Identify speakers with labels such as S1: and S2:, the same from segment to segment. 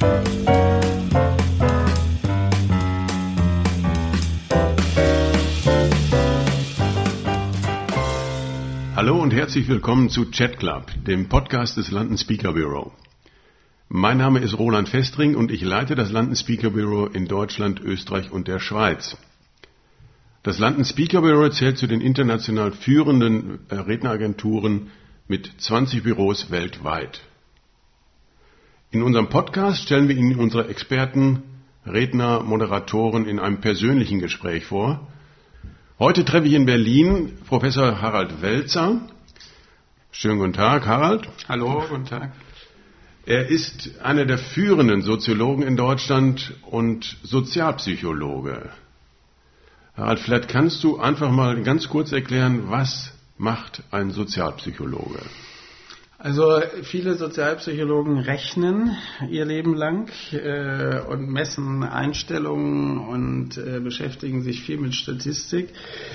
S1: Hallo und herzlich willkommen zu Chat Club, dem Podcast des London Speaker Bureau. Mein Name ist Roland Festring und ich leite das London Speaker Bureau in Deutschland, Österreich und der Schweiz. Das London Speaker Bureau zählt zu den international führenden Redneragenturen mit 20 Büros weltweit. In unserem Podcast stellen wir Ihnen unsere Experten, Redner, Moderatoren in einem persönlichen Gespräch vor. Heute treffe ich in Berlin Professor Harald Welzer. Schönen guten Tag, Harald.
S2: Hallo, guten Tag.
S1: Er ist einer der führenden Soziologen in Deutschland und Sozialpsychologe. Harald, vielleicht kannst du einfach mal ganz kurz erklären, was macht ein Sozialpsychologe?
S2: Also viele Sozialpsychologen rechnen ihr Leben lang und messen Einstellungen und beschäftigen sich viel mit Statistik.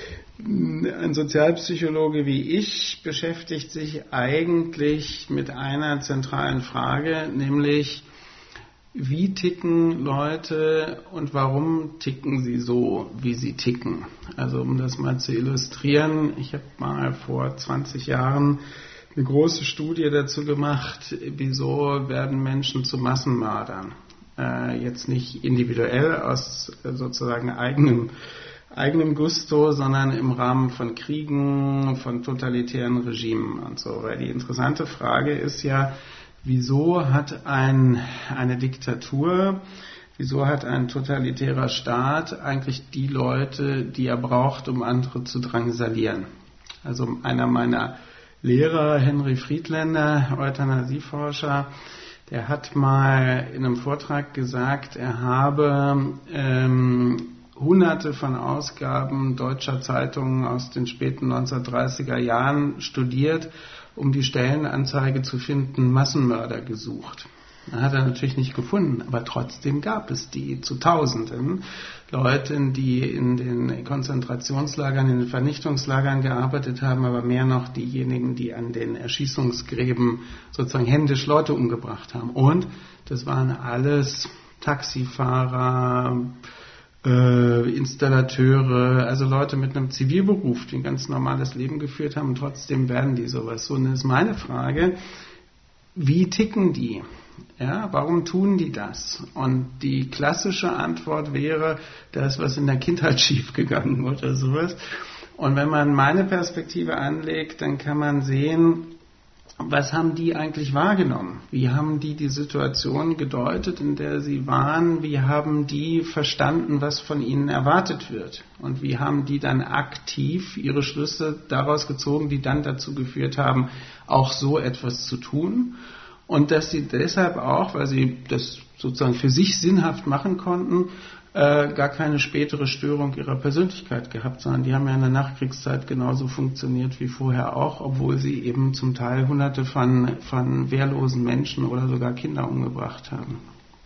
S2: Ein Sozialpsychologe wie ich beschäftigt sich eigentlich mit einer zentralen Frage, nämlich wie ticken Leute und warum ticken sie so, wie sie ticken. Also um das mal zu illustrieren, ich habe mal vor 20 Jahren eine große Studie dazu gemacht, wieso werden Menschen zu Massenmördern. Jetzt nicht individuell aus sozusagen eigenem Gusto, sondern im Rahmen von Kriegen, von totalitären Regimen und so. Weil die interessante Frage ist ja, wieso hat eine Diktatur, wieso hat ein totalitärer Staat eigentlich die Leute, die er braucht, um andere zu drangsalieren? Also einer meiner Lehrer, Henry Friedländer, Euthanasieforscher, der hat mal in einem Vortrag gesagt, er habe hunderte von Ausgaben deutscher Zeitungen aus den späten 1930er Jahren studiert, um die Stellenanzeige zu finden, Massenmörder gesucht. Das hat er natürlich nicht gefunden, aber trotzdem gab es die zu Tausenden. Leute, die in den Konzentrationslagern, in den Vernichtungslagern gearbeitet haben, aber mehr noch diejenigen, die an den Erschießungsgräben sozusagen händisch Leute umgebracht haben. Und das waren alles Taxifahrer, Installateure, also Leute mit einem Zivilberuf, die ein ganz normales Leben geführt haben und trotzdem werden die sowas. So, und das ist meine Frage, wie ticken die? Ja, warum tun die das? Und die klassische Antwort wäre, da ist was in der Kindheit schiefgegangen oder sowas. Und wenn man meine Perspektive anlegt, dann kann man sehen, was haben die eigentlich wahrgenommen? Wie haben die Situation gedeutet, in der sie waren? Wie haben die verstanden, was von ihnen erwartet wird? Und wie haben die dann aktiv ihre Schlüsse daraus gezogen, die dann dazu geführt haben, auch so etwas zu tun? Und dass sie deshalb auch, weil sie das sozusagen für sich sinnhaft machen konnten, gar keine spätere Störung ihrer Persönlichkeit gehabt, sondern die haben ja in der Nachkriegszeit genauso funktioniert wie vorher auch, obwohl sie eben zum Teil Hunderte von wehrlosen Menschen oder sogar Kinder umgebracht haben.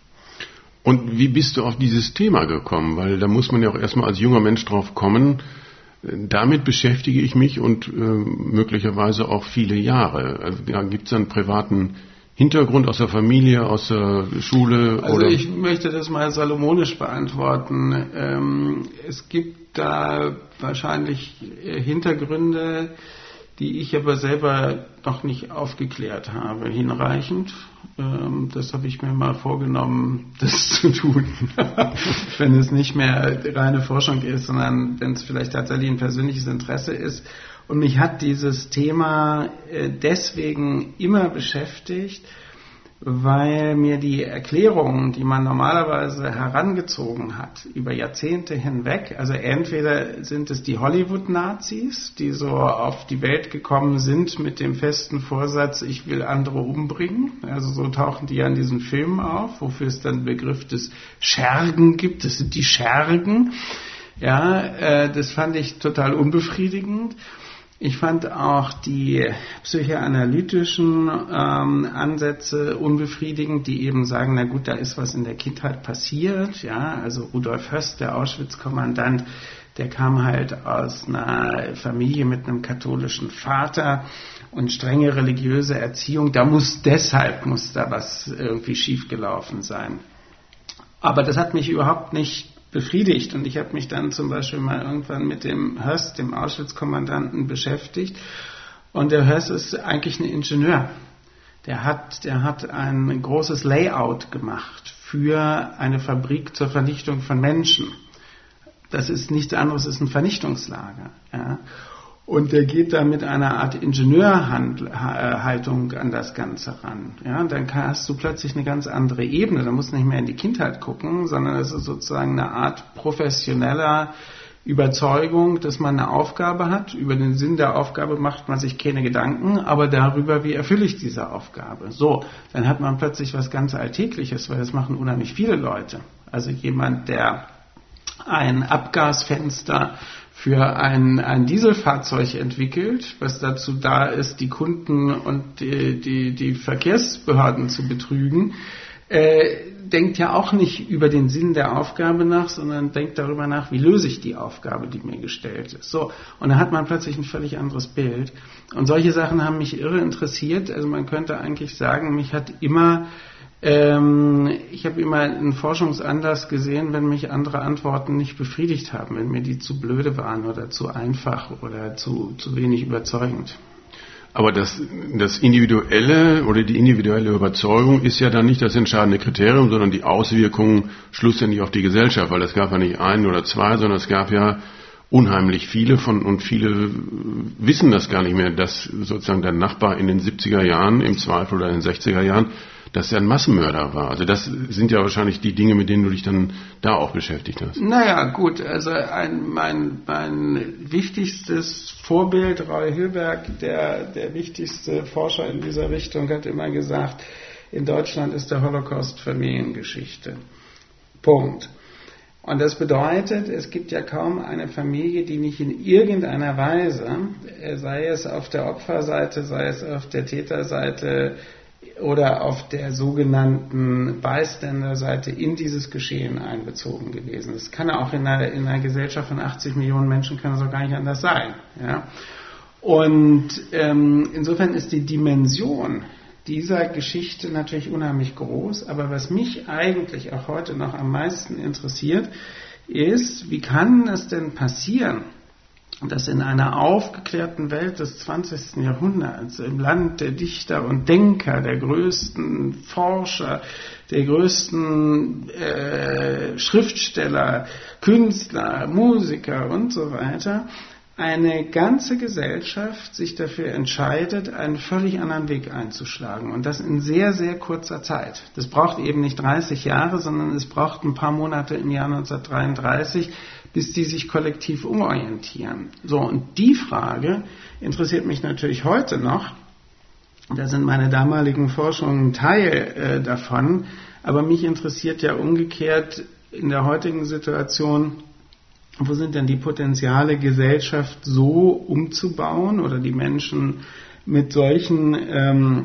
S1: Und wie bist du auf dieses Thema gekommen? Weil da muss man ja auch erstmal als junger Mensch drauf kommen, damit beschäftige ich mich und möglicherweise auch viele Jahre. Also, ja, gibt es einen privaten Hintergrund aus der Familie, aus der Schule?
S2: Also ich möchte das mal salomonisch beantworten. Es gibt da wahrscheinlich Hintergründe, die ich aber selber noch nicht aufgeklärt habe, hinreichend. Das habe ich mir mal vorgenommen, das zu tun. Wenn es nicht mehr reine Forschung ist, sondern wenn es vielleicht tatsächlich ein persönliches Interesse ist. Und mich hat dieses Thema deswegen immer beschäftigt, weil mir die Erklärungen, die man normalerweise herangezogen hat, über Jahrzehnte hinweg, also entweder sind es die Hollywood-Nazis, die so auf die Welt gekommen sind mit dem festen Vorsatz, ich will andere umbringen, also so tauchen die ja in diesen Filmen auf, wofür es dann den Begriff des Schergen gibt, das sind die Schergen, ja, das fand ich total unbefriedigend. Ich fand auch die psychoanalytischen Ansätze unbefriedigend, die eben sagen, na gut, da ist was in der Kindheit passiert. Ja, also Rudolf Höss, der Auschwitz-Kommandant, der kam halt aus einer Familie mit einem katholischen Vater und strenge religiöse Erziehung. Deshalb muss da was irgendwie schiefgelaufen sein. Aber das hat mich überhaupt nicht befriedigt und ich habe mich dann zum Beispiel mal irgendwann mit dem Höss, dem Auschwitz-Kommandanten, beschäftigt und der Höss ist eigentlich ein Ingenieur. Der hat ein großes Layout gemacht für eine Fabrik zur Vernichtung von Menschen. Das ist nichts anderes, ist ein Vernichtungslager. Ja. Und der geht da mit einer Art Ingenieurhaltung an das Ganze ran. Ja, und dann hast du plötzlich eine ganz andere Ebene. Da musst du nicht mehr in die Kindheit gucken, sondern es ist sozusagen eine Art professioneller Überzeugung, dass man eine Aufgabe hat. Über den Sinn der Aufgabe macht man sich keine Gedanken, aber darüber, wie erfülle ich diese Aufgabe. So, dann hat man plötzlich was ganz Alltägliches, weil das machen unheimlich viele Leute. Also jemand, der ein Abgasfenster für ein Dieselfahrzeug entwickelt, was dazu da ist, die Kunden und die Verkehrsbehörden zu betrügen, denkt ja auch nicht über den Sinn der Aufgabe nach, sondern denkt darüber nach, wie löse ich die Aufgabe, die mir gestellt ist. So, und dann hat man plötzlich ein völlig anderes Bild. Und solche Sachen haben mich irre interessiert. Also man könnte eigentlich sagen, ich habe immer einen Forschungsanlass gesehen, wenn mich andere Antworten nicht befriedigt haben, wenn mir die zu blöde waren oder zu einfach oder zu wenig überzeugend.
S1: Aber das Individuelle oder die individuelle Überzeugung ist ja dann nicht das entscheidende Kriterium, sondern die Auswirkungen schlussendlich auf die Gesellschaft, weil es gab ja nicht einen oder zwei, sondern es gab ja unheimlich viele und viele wissen das gar nicht mehr, dass sozusagen der Nachbar in den 70er Jahren im Zweifel oder in den 60er Jahren, dass er ein Massenmörder war. Also das sind ja wahrscheinlich die Dinge, mit denen du dich dann da auch beschäftigt hast.
S2: Naja, gut, also mein wichtigstes Vorbild, Roy Hilberg, der wichtigste Forscher in dieser Richtung, hat immer gesagt, in Deutschland ist der Holocaust Familiengeschichte. Punkt. Und das bedeutet, es gibt ja kaum eine Familie, die nicht in irgendeiner Weise, sei es auf der Opferseite, sei es auf der Täterseite, oder auf der sogenannten Bystander-Seite in dieses Geschehen einbezogen gewesen. Das kann auch in einer Gesellschaft von 80 Millionen Menschen kann es auch gar nicht anders sein. Ja? Und insofern ist die Dimension dieser Geschichte natürlich unheimlich groß, aber was mich eigentlich auch heute noch am meisten interessiert, ist, wie kann es denn passieren, dass in einer aufgeklärten Welt des 20. Jahrhunderts, im Land der Dichter und Denker, der größten Forscher, der größten Schriftsteller, Künstler, Musiker und so weiter, eine ganze Gesellschaft sich dafür entscheidet, einen völlig anderen Weg einzuschlagen. Und das in sehr, sehr kurzer Zeit. Das braucht eben nicht 30 Jahre, sondern es braucht ein paar Monate im Jahr 1933, bis die sich kollektiv umorientieren. So, und die Frage interessiert mich natürlich heute noch. Da sind meine damaligen Forschungen ein Teil davon. Aber mich interessiert ja umgekehrt in der heutigen Situation, wo sind denn die Potenziale, Gesellschaft so umzubauen oder die Menschen mit solchen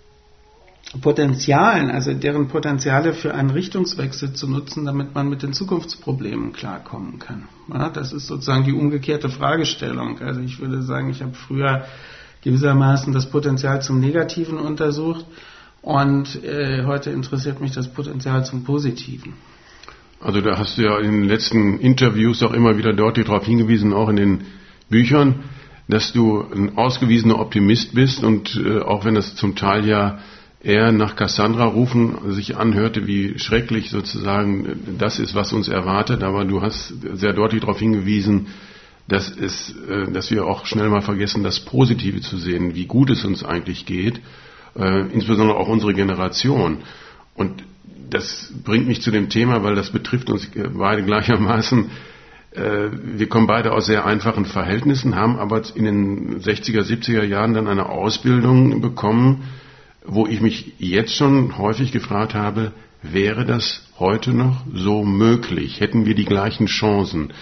S2: Potenzialen, also deren Potenziale für einen Richtungswechsel zu nutzen, damit man mit den Zukunftsproblemen klarkommen kann. Ja, das ist sozusagen die umgekehrte Fragestellung. Also ich würde sagen, ich habe früher gewissermaßen das Potenzial zum Negativen untersucht und heute interessiert mich das Potenzial zum Positiven.
S1: Also da hast du ja in den letzten Interviews auch immer wieder deutlich darauf hingewiesen, auch in den Büchern, dass du ein ausgewiesener Optimist bist und auch wenn das zum Teil ja eher nach Cassandra-Rufen sich anhörte, wie schrecklich sozusagen das ist, was uns erwartet, aber du hast sehr deutlich darauf hingewiesen, dass wir auch schnell mal vergessen, das Positive zu sehen, wie gut es uns eigentlich geht, insbesondere auch unsere Generation. Und das bringt mich zu dem Thema, weil das betrifft uns beide gleichermaßen. Wir kommen beide aus sehr einfachen Verhältnissen, haben aber in den 60er, 70er Jahren dann eine Ausbildung bekommen, wo ich mich jetzt schon häufig gefragt habe, wäre das heute noch so möglich? Hätten wir die gleichen Chancen?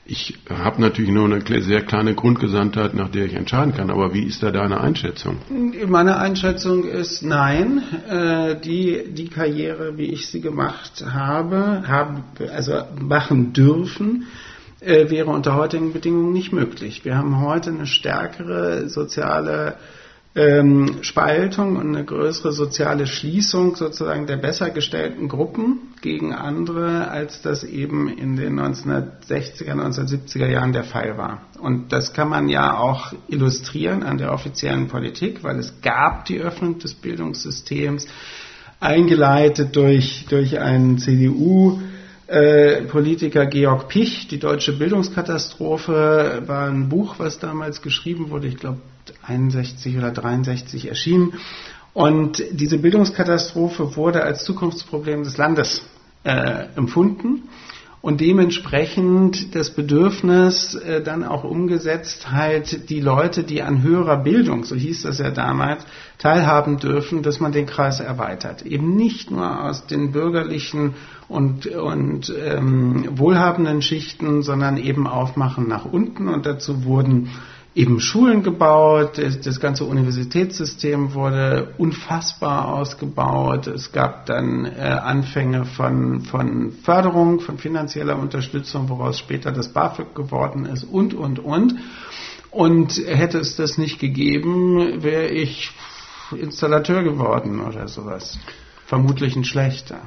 S1: Ich habe natürlich nur eine sehr kleine Grundgesamtheit, nach der ich entscheiden kann, aber wie ist da deine Einschätzung?
S2: Meine Einschätzung ist nein. Die Karriere, wie ich sie gemacht habe, also machen dürfen, wäre unter heutigen Bedingungen nicht möglich. Wir haben heute eine stärkere soziale Spaltung und eine größere soziale Schließung sozusagen der besser gestellten Gruppen gegen andere, als das eben in den 1960er, 1970er Jahren der Fall war. Und das kann man ja auch illustrieren an der offiziellen Politik, weil es gab die Öffnung des Bildungssystems, eingeleitet durch einen CDU-Politiker Georg Picht. Die deutsche Bildungskatastrophe war ein Buch, was damals geschrieben wurde, ich glaube 61 oder 63 erschienen. Und diese Bildungskatastrophe wurde als Zukunftsproblem des Landes empfunden und dementsprechend das Bedürfnis dann auch umgesetzt, halt die Leute, die an höherer Bildung, so hieß das ja damals, teilhaben dürfen, dass man den Kreis erweitert. Eben nicht nur aus den bürgerlichen und wohlhabenden Schichten, sondern eben aufmachen nach unten, und dazu wurden eben Schulen gebaut, das ganze Universitätssystem wurde unfassbar ausgebaut, es gab dann Anfänge von Förderung, von finanzieller Unterstützung, woraus später das BAföG geworden ist und. Und hätte es das nicht gegeben, wäre ich Installateur geworden oder sowas. Vermutlich ein schlechter.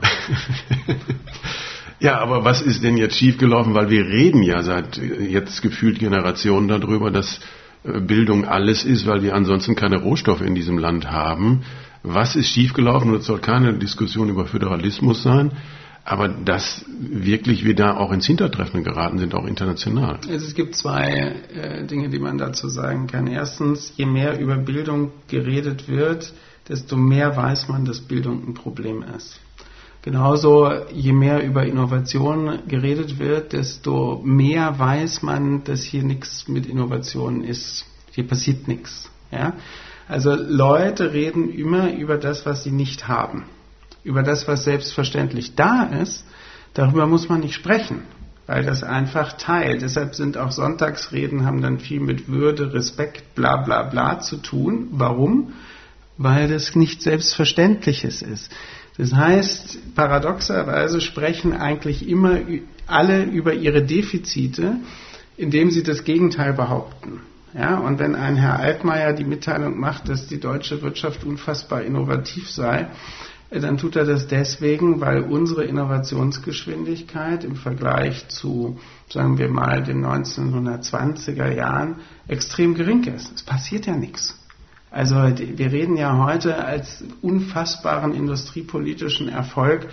S1: Ja, aber was ist denn jetzt schiefgelaufen? Weil wir reden ja seit jetzt gefühlt Generationen darüber, dass Bildung alles ist, weil wir ansonsten keine Rohstoffe in diesem Land haben. Was ist schiefgelaufen? Und es soll keine Diskussion über Föderalismus sein, aber dass wirklich wir da auch ins Hintertreffen geraten sind, auch international.
S2: Es gibt zwei Dinge, die man dazu sagen kann. Erstens, je mehr über Bildung geredet wird, desto mehr weiß man, dass Bildung ein Problem ist. Genauso, je mehr über Innovation geredet wird, desto mehr weiß man, dass hier nichts mit Innovation ist. Hier passiert nichts. Ja? Also Leute reden immer über das, was sie nicht haben. Über das, was selbstverständlich da ist, darüber muss man nicht sprechen, weil das einfach teilt. Deshalb sind auch Sonntagsreden, haben dann viel mit Würde, Respekt, bla bla bla zu tun. Warum? Weil das nichts Selbstverständliches ist. Das heißt, paradoxerweise sprechen eigentlich immer alle über ihre Defizite, indem sie das Gegenteil behaupten. Ja, und wenn ein Herr Altmaier die Mitteilung macht, dass die deutsche Wirtschaft unfassbar innovativ sei, dann tut er das deswegen, weil unsere Innovationsgeschwindigkeit im Vergleich zu, sagen wir mal, den 1920er Jahren extrem gering ist. Es passiert ja nichts. Also wir reden ja heute als unfassbaren industriepolitischen Erfolg,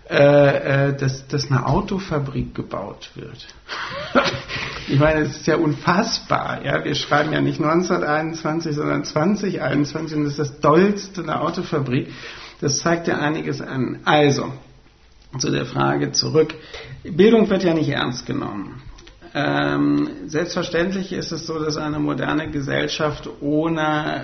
S2: dass eine Autofabrik gebaut wird. Ich meine, es ist ja unfassbar. Ja? Wir schreiben ja nicht 1921, sondern 2021 und das ist das Dollste, eine Autofabrik. Das zeigt ja einiges an. Also, zu der Frage zurück. Bildung wird ja nicht ernst genommen. Selbstverständlich ist es so, dass eine moderne Gesellschaft ohne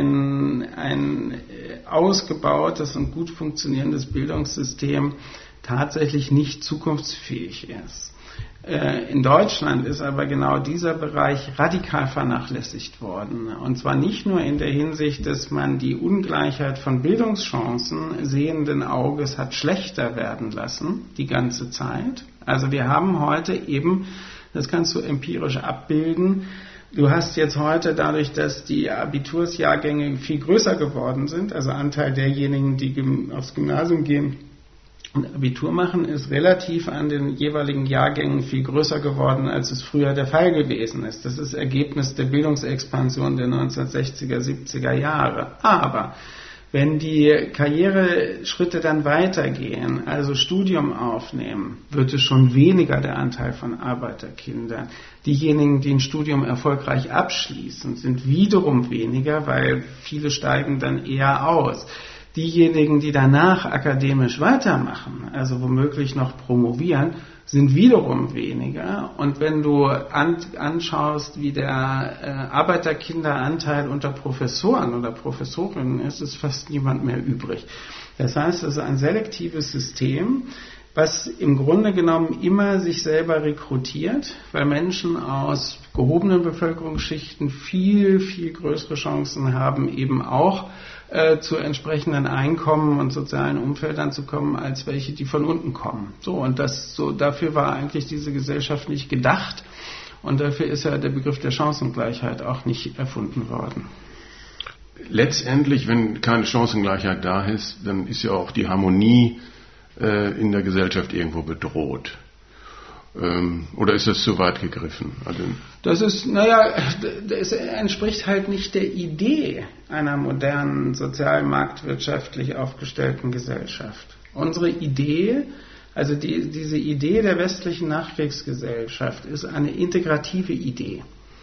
S2: ein ausgebautes und gut funktionierendes Bildungssystem tatsächlich nicht zukunftsfähig ist. In Deutschland ist aber genau dieser Bereich radikal vernachlässigt worden. Und zwar nicht nur in der Hinsicht, dass man die Ungleichheit von Bildungschancen sehenden Auges hat schlechter werden lassen, die ganze Zeit. Also wir haben heute eben, das kannst du empirisch abbilden, du hast jetzt heute dadurch, dass die Abitursjahrgänge viel größer geworden sind, also Anteil derjenigen, die aufs Gymnasium gehen und Abitur machen, ist relativ an den jeweiligen Jahrgängen viel größer geworden, als es früher der Fall gewesen ist. Das ist Ergebnis der Bildungsexpansion der 1960er, 70er Jahre. Aber wenn die Karriereschritte dann weitergehen, also Studium aufnehmen, wird es schon weniger der Anteil von Arbeiterkindern. Diejenigen, die ein Studium erfolgreich abschließen, sind wiederum weniger, weil viele steigen dann eher aus. Diejenigen, die danach akademisch weitermachen, also womöglich noch promovieren, sind wiederum weniger. Und wenn du anschaust, wie der Arbeiterkinderanteil unter Professoren oder Professorinnen ist, ist fast niemand mehr übrig. Das heißt, es ist ein selektives System, was im Grunde genommen immer sich selber rekrutiert, weil Menschen aus gehobenen Bevölkerungsschichten viel, viel größere Chancen haben, eben auch zu entsprechenden Einkommen und sozialen Umfeldern zu kommen, als welche, die von unten kommen. Dafür war eigentlich diese Gesellschaft nicht gedacht und dafür ist ja der Begriff der Chancengleichheit auch nicht erfunden worden.
S1: Letztendlich, wenn keine Chancengleichheit da ist, dann ist ja auch die Harmonie in der Gesellschaft irgendwo bedroht. Oder ist das zu weit gegriffen?
S2: Das entspricht halt nicht der Idee einer modernen, sozial marktwirtschaftlich aufgestellten Gesellschaft. Unsere Idee, also diese Idee der westlichen Nachkriegsgesellschaft, ist eine integrative Idee.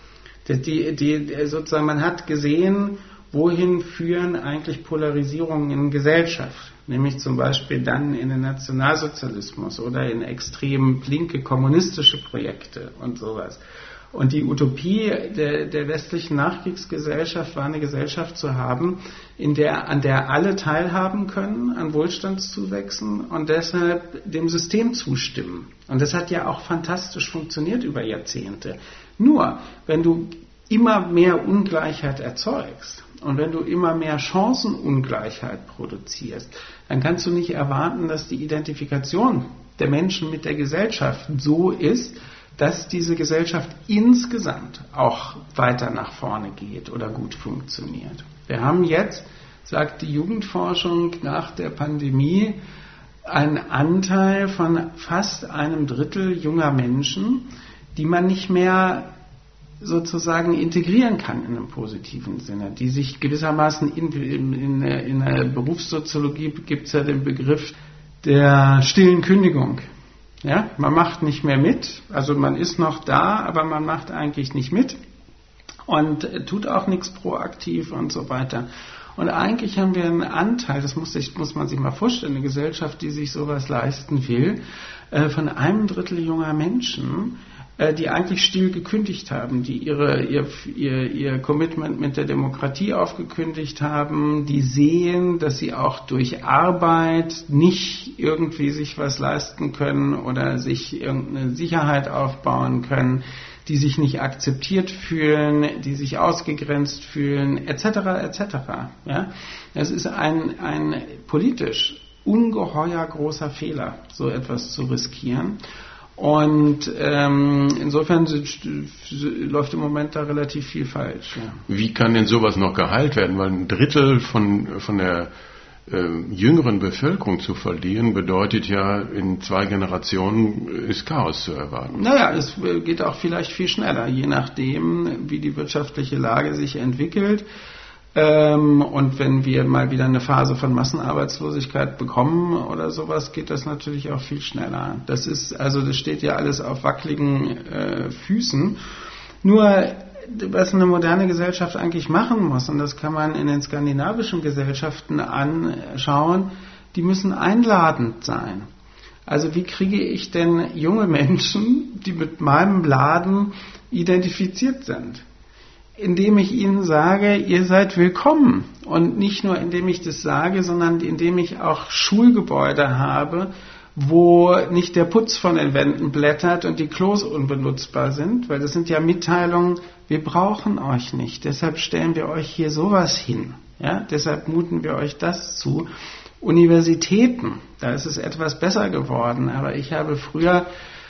S2: Sozusagen, man hat gesehen, wohin führen eigentlich Polarisierungen in Gesellschaft? Nämlich zum Beispiel dann in den Nationalsozialismus oder in extrem linke kommunistische Projekte und sowas. Und die Utopie der westlichen Nachkriegsgesellschaft war, eine Gesellschaft zu haben, an der alle teilhaben können, an Wohlstandszuwächsen und deshalb dem System zustimmen. Und das hat ja auch fantastisch funktioniert über Jahrzehnte. Nur, wenn du immer mehr Ungleichheit erzeugst, und wenn du immer mehr Chancenungleichheit produzierst, dann kannst du nicht erwarten, dass die Identifikation der Menschen mit der Gesellschaft so ist, dass diese Gesellschaft insgesamt auch weiter nach vorne geht oder gut funktioniert. Wir haben jetzt, sagt die Jugendforschung, nach der Pandemie einen Anteil von fast 1/3 junger Menschen, die man nicht mehr sozusagen integrieren kann in einem positiven Sinne, die sich gewissermaßen in der Berufssoziologie gibt es ja den Begriff der stillen Kündigung. Ja, man macht nicht mehr mit, also man ist noch da, aber man macht eigentlich nicht mit und tut auch nichts proaktiv und so weiter. Und eigentlich haben wir einen Anteil, das muss man sich mal vorstellen, eine Gesellschaft, die sich sowas leisten will, von 1/3 junger Menschen, die eigentlich still gekündigt haben, die ihr Commitment mit der Demokratie aufgekündigt haben, die sehen, dass sie auch durch Arbeit nicht irgendwie sich was leisten können oder sich irgendeine Sicherheit aufbauen können, die sich nicht akzeptiert fühlen, die sich ausgegrenzt fühlen, etc. etc. Ja? Es ist ein politisch ungeheuer großer Fehler, so etwas zu riskieren. Und insofern läuft im Moment da relativ viel falsch. Ja.
S1: Wie kann denn sowas noch geheilt werden? Weil 1/3 von der jüngeren Bevölkerung zu verlieren, bedeutet ja, in 2 Generationen ist Chaos zu erwarten.
S2: Naja, es geht auch vielleicht viel schneller, je nachdem, wie die wirtschaftliche Lage sich entwickelt. Und wenn wir mal wieder eine Phase von Massenarbeitslosigkeit bekommen oder sowas, geht das natürlich auch viel schneller. Das steht ja alles auf wackeligen Füßen. Nur, was eine moderne Gesellschaft eigentlich machen muss, und das kann man in den skandinavischen Gesellschaften anschauen, die müssen einladend sein. Also wie kriege ich denn junge Menschen, die mit meinem Laden identifiziert sind? Indem ich ihnen sage, ihr seid willkommen. Und nicht nur indem ich das sage, sondern indem ich auch Schulgebäude habe, wo nicht der Putz von den Wänden blättert und die Klos unbenutzbar sind, weil das sind ja Mitteilungen, wir brauchen euch nicht, deshalb stellen wir euch hier sowas hin. Ja? Deshalb muten wir euch das zu. Universitäten, da ist es etwas besser geworden, aber ich habe früher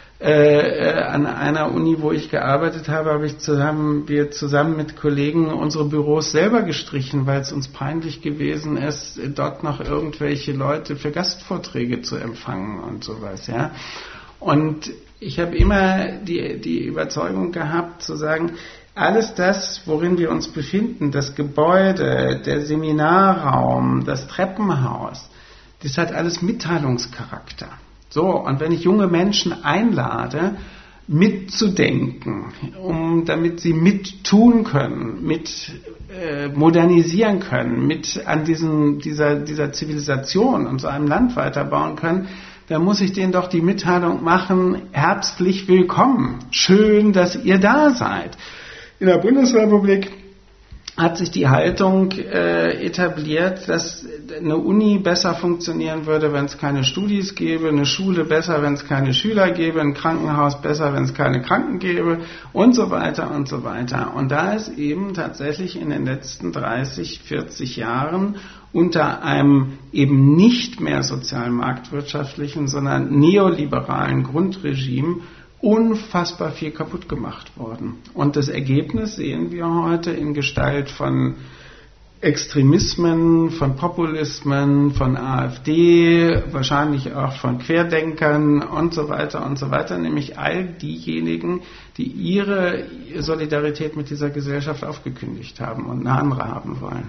S2: an einer Uni, wo ich gearbeitet habe, wir zusammen mit Kollegen unsere Büros selber gestrichen, weil es uns peinlich gewesen ist, dort noch irgendwelche Leute für Gastvorträge zu empfangen und sowas. Ja. Und ich habe immer die Überzeugung gehabt, zu sagen, alles das, worin wir uns befinden, das Gebäude, der Seminarraum, das Treppenhaus, das hat alles Mitteilungscharakter. So, und wenn ich junge Menschen einlade, mitzudenken, damit sie mittun können, modernisieren können, an dieser Zivilisation und so einem Land weiterbauen können, dann muss ich denen doch die Mitteilung machen, herzlich willkommen, schön, dass ihr da seid. In der Bundesrepublik hat sich die Haltung etabliert, dass eine Uni besser funktionieren würde, wenn es keine Studis gäbe, eine Schule besser, wenn es keine Schüler gäbe, ein Krankenhaus besser, wenn es keine Kranken gäbe und so weiter und so weiter. Und da ist eben tatsächlich in den letzten 30, 40 Jahren unter einem eben nicht mehr sozialmarktwirtschaftlichen, sondern neoliberalen Grundregime unfassbar viel kaputt gemacht worden. Und das Ergebnis sehen wir heute in Gestalt von Extremismen, von Populismen, von AfD, wahrscheinlich auch von Querdenkern und so weiter, nämlich all diejenigen, die ihre Solidarität mit dieser Gesellschaft aufgekündigt haben und eine andere haben wollen.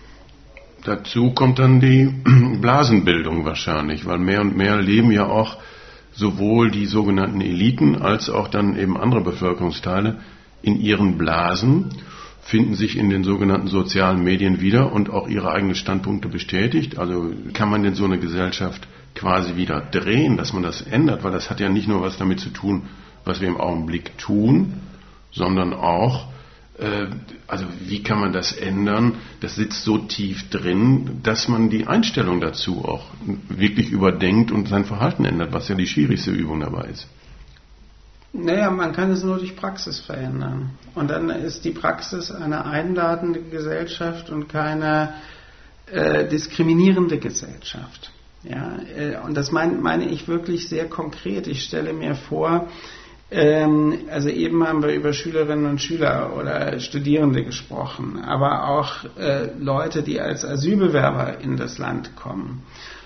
S1: Dazu kommt dann die Blasenbildung wahrscheinlich, weil mehr und mehr leben ja auch sowohl die sogenannten Eliten als auch dann eben andere Bevölkerungsteile in ihren Blasen, finden sich in den sogenannten sozialen Medien wieder und auch ihre eigenen Standpunkte bestätigt. Also kann man denn so eine Gesellschaft quasi wieder drehen, dass man das ändert, weil das hat ja nicht nur was damit zu tun, was wir im Augenblick tun, sondern auch, also wie kann man das ändern? Das sitzt so tief drin, dass man die Einstellung dazu auch wirklich überdenkt und sein Verhalten ändert, was ja die schwierigste Übung dabei ist.
S2: Naja, man kann es nur durch Praxis verändern. Und dann ist die Praxis eine einladende Gesellschaft und keine diskriminierende Gesellschaft. Ja, und das meine ich wirklich sehr konkret. Ich stelle mir vor, also eben haben wir über Schülerinnen und Schüler oder Studierende gesprochen, aber auch Leute, die als Asylbewerber in das Land kommen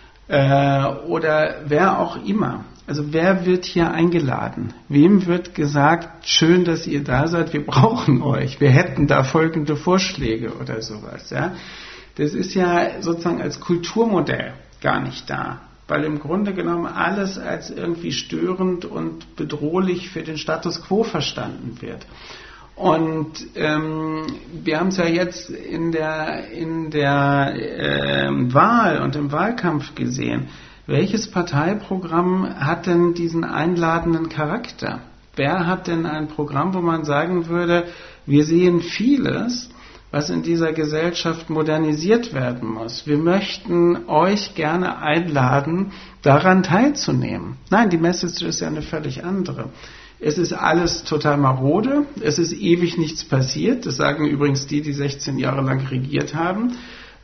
S2: oder wer auch immer. Also wer wird hier eingeladen? Wem wird gesagt, schön, dass ihr da seid, wir brauchen euch, wir hätten da folgende Vorschläge oder sowas. Ja? Das ist ja sozusagen als Kulturmodell gar nicht da. Weil im Grunde genommen alles als irgendwie störend und bedrohlich für den Status quo verstanden wird. Und wir haben es ja jetzt in der Wahl und im Wahlkampf gesehen. Welches Parteiprogramm hat denn diesen einladenden Charakter? Wer hat denn ein Programm, wo man sagen würde, wir sehen vieles, was in dieser Gesellschaft modernisiert werden muss. Wir möchten euch gerne einladen, daran teilzunehmen. Nein, die Message ist ja eine völlig andere. Es ist alles total marode, es ist ewig nichts passiert, das sagen übrigens die 16 Jahre lang regiert haben.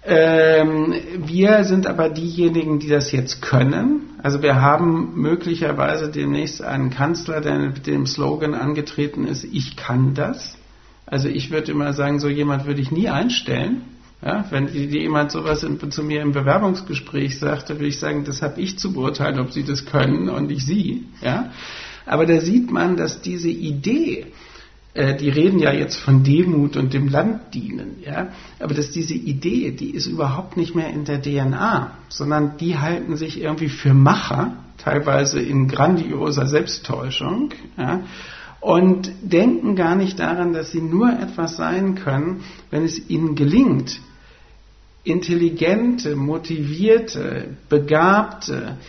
S2: Wir sind aber diejenigen, die das jetzt können. Also wir haben möglicherweise demnächst einen Kanzler, der mit dem Slogan angetreten ist, ich kann das. Also ich würde immer sagen, so jemand würde ich nie einstellen. Ja, wenn jemand sowas zu mir im Bewerbungsgespräch sagt, dann würde ich sagen, das habe ich zu beurteilen, ob Sie das können und nicht Sie. Ja? Aber da sieht man, dass diese Idee, die reden ja jetzt von Demut und dem Land dienen, ja, aber dass diese Idee, die ist überhaupt nicht mehr in der DNA, sondern die halten sich irgendwie für Macher, teilweise in grandioser Selbsttäuschung, ja, und denken gar nicht daran, dass sie nur etwas sein können, wenn es ihnen gelingt, intelligente, motivierte, begabte,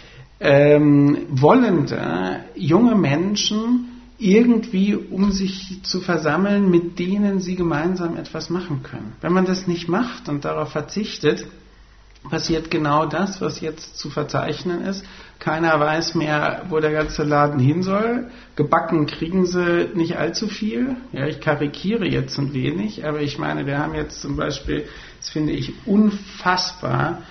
S2: wollende, junge Menschen irgendwie um sich zu versammeln, mit denen sie gemeinsam etwas machen können. Wenn man das nicht macht und darauf verzichtet, passiert genau das, was jetzt zu verzeichnen ist. Keiner weiß mehr, wo der ganze Laden hin soll. Gebacken kriegen sie nicht allzu viel. Ja, ich karikiere jetzt ein wenig, aber ich meine, wir haben jetzt zum Beispiel, das finde ich unfassbar,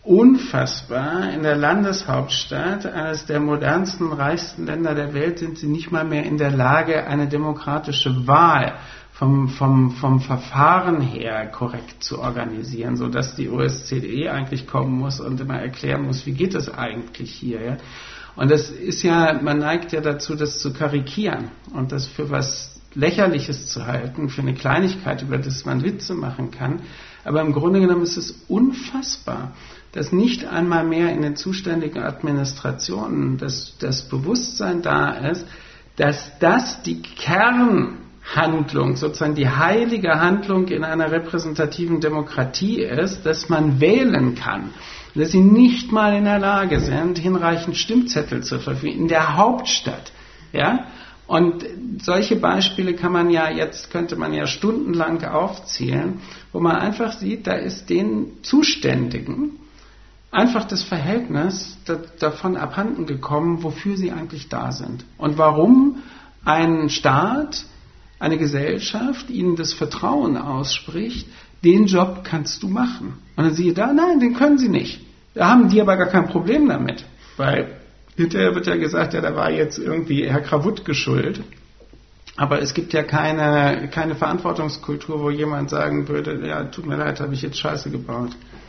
S2: in der Landeshauptstadt, eines der modernsten, reichsten Länder der Welt, sind sie nicht mal mehr in der Lage, eine demokratische Wahl vom Verfahren her korrekt zu organisieren, sodass die OSZE eigentlich kommen muss und immer erklären muss, wie geht es eigentlich hier. Ja? Und das ist ja, man neigt ja dazu, das zu karikieren und das für was Lächerliches zu halten, für eine Kleinigkeit, über das man Witze machen kann. Aber im Grunde genommen ist es unfassbar, dass nicht einmal mehr in den zuständigen Administrationen das Bewusstsein da ist, dass das die Kernhandlung, sozusagen die heilige Handlung in einer repräsentativen Demokratie ist, dass man wählen kann. Dass sie nicht mal in der Lage sind, hinreichend Stimmzettel zu verfügen, in der Hauptstadt. Ja? Und solche Beispiele könnte man ja stundenlang aufzählen, wo man einfach sieht, da ist den Zuständigen einfach das Verhältnis davon abhanden gekommen, wofür sie eigentlich da sind. Und warum ein Staat, eine Gesellschaft ihnen das Vertrauen ausspricht, den Job kannst du machen. Und dann siehe da, nein, den können sie nicht. Da haben die aber gar kein Problem damit, weil hinterher wird ja gesagt, ja, da war jetzt irgendwie Herr Krawuttke schuld. Aber es gibt ja keine Verantwortungskultur, wo jemand sagen würde, ja, tut mir leid, habe ich jetzt Scheiße gebaut.